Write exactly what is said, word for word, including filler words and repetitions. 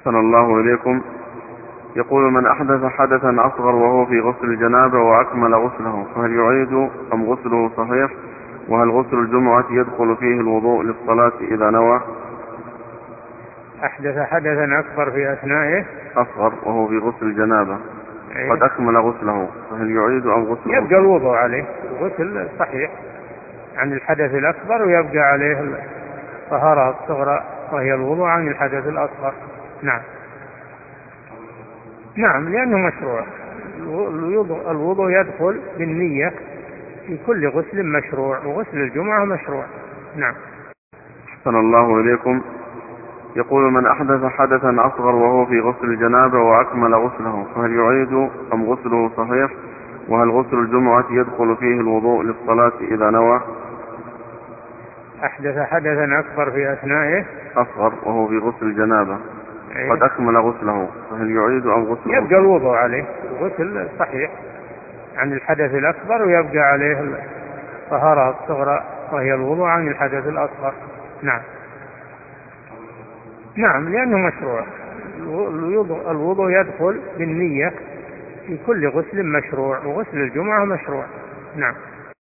أحسن الله إليكم. يقول: من أحدث حدثا أصغر وهو في غسل الجنابة وأكمل غسله فهل يعيد أم غسله صحيح؟ وهل غسل الجمعة يدخل فيه الوضوء للصلاة إذا نوى؟ أحدث حدثا أكبر في أثنائه أصغر وهو في غسل الجنابة إيه؟ قد أكمل غسله فهل يعيد أم غسله؟ يبقى الوضوء عليه غسل صحيح عن الحدث الأكبر، ويبقى عليه الطهارة الصغرى وهي الوضوء عن الحدث الأصغر. نعم نعم لأنه مشروع. الوضوء يدخل بالنية في كل غسل مشروع، وغسل الجمعة مشروع. نعم. أحسن الله إليكم. يقول: من أحدث حدثا أصغر وهو في غسل الجنابة وأكمل غسله فهل يعيد أم غسله صحيح؟ وهل غسل الجمعة يدخل فيه الوضوء للصلاة إذا نوى؟ أحدث حدثا أكبر في أثنائه أصغر وهو في غسل الجنابة إيه؟ قد أكمل غسله فهل يعيد أم غسله؟ يبقى الوضوء عليه غسل صحيح عن الحدث الأكبر، ويبقى عليه الطهارة الصغرى وهي الوضوء عن الحدث الأصغر. نعم نعم لأنه مشروع. الوضوء يدخل بالنية في كل غسل مشروع، وغسل الجمعة مشروع. نعم.